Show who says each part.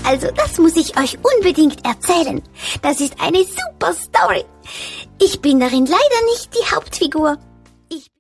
Speaker 1: Also, das muss ich euch unbedingt erzählen. Das ist eine super Story. Ich bin darin leider nicht die Hauptfigur.